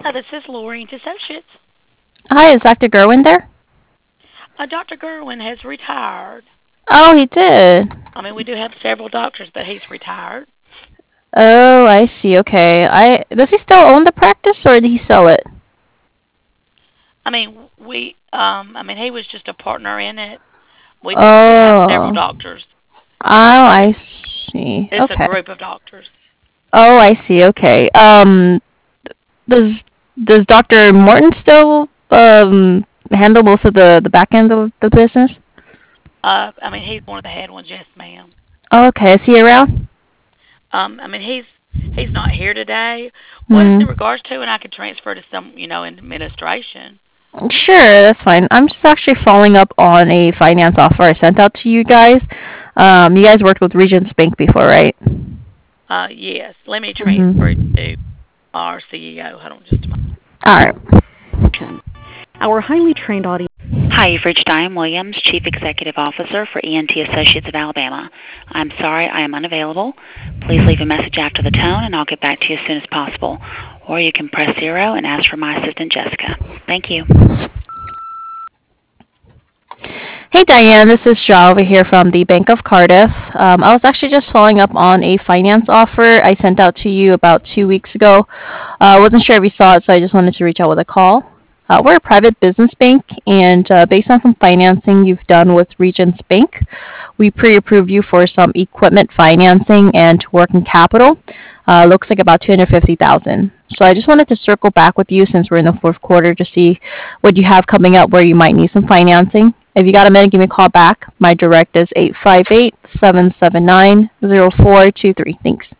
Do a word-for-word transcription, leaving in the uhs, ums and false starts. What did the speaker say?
This is Lori and Associates. Hi, is Doctor Gerwin there? Uh, Doctor Gerwin has retired. Oh, he did. I mean, we do have several doctors, but he's retired. Oh, I see. Okay. I does he still own the practice or did he sell it? I mean, we, um, I mean, he was just a partner in it. We just do have several Oh. doctors, you know, Oh, so I it's see. it's a Okay. group of doctors. Oh, I see. Okay. Um, does does Doctor Morton still um handle most of the the back end of the business? Uh, I mean, he's one of the head ones, yes, ma'am. Oh, okay. Is he around? Um, I mean, he's he's not here today. What is it in Hmm. regards to? And I could transfer to some, you know, in administration. Sure, that's fine. I'm just actually following up on a finance offer I sent out to you guys. Um, you guys worked with Regions Bank before, right? Uh, yes. Let me transfer Mm-hmm. to our C E O. Hold on just a moment. All right. Our highly trained audience. Hi, you've reached Diane Williams, Chief Executive Officer for E N T Associates of Alabama. I'm sorry I am unavailable. Please leave a message after the tone and I'll get back to you as soon as possible. Or you can press zero and ask for my assistant Jessica. Thank you. Hey Diane, this is Shaw over here from the Bank of Cardiff. Um, I was actually just following up on a finance offer I sent out to you about two weeks ago. I uh, wasn't sure if you saw it, so I just wanted to reach out with a call. Uh, we're a private business bank, and uh, based on some financing you've done with Regions Bank, we pre-approved you for some equipment financing and working capital. Uh, looks like about two hundred fifty thousand dollars. So I just wanted to circle back with you since we're in the fourth quarter to see what you have coming up where you might need some financing. If you got a minute, give me a call back. My direct is eight five eight, seven seven nine, zero four two three. Thanks.